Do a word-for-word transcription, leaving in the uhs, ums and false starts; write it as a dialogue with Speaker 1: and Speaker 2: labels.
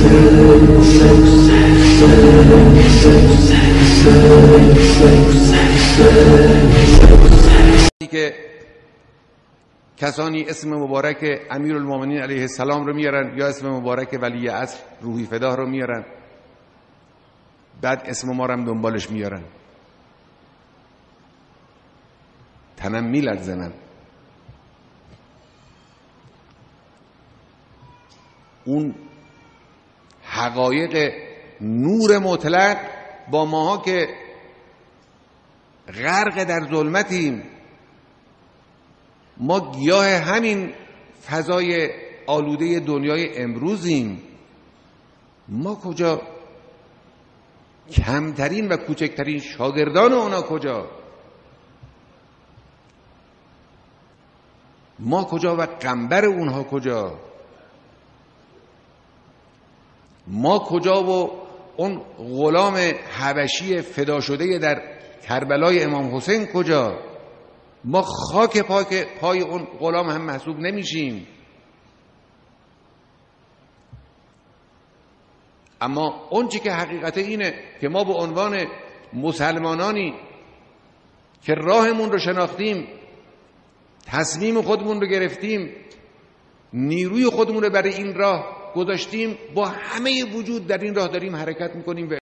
Speaker 1: که کسانی اسم مبارک امیرالمومنین علیه السلام رو میارن یا اسم مبارک ولی عصر روحی فداه رو میارن، بعد اسم ما رو هم دنبالش میارن. تنم میلرزه. اون حقایق نور مطلق با ماها که غرق در ظلمتیم، ما گیاه همین فضای آلوده دنیای امروزیم، ما کجا؟ کمترین و کوچکترین شاگردان اونا کجا؟ ما کجا و قنبر اونها کجا؟ ما کجا و اون غلام حبشی فدا شده در کربلای امام حسین کجا؟ ما خاک پاک پای اون غلام هم محسوب نمیشیم. اما اون چی که حقیقت اینه که ما به عنوان مسلمانانی که راهمون رو شناختیم، تصمیم خودمون رو گرفتیم، نیروی خودمون رو برای این راه گذاشتیم، با همه وجود در این راه داریم حرکت میکنیم.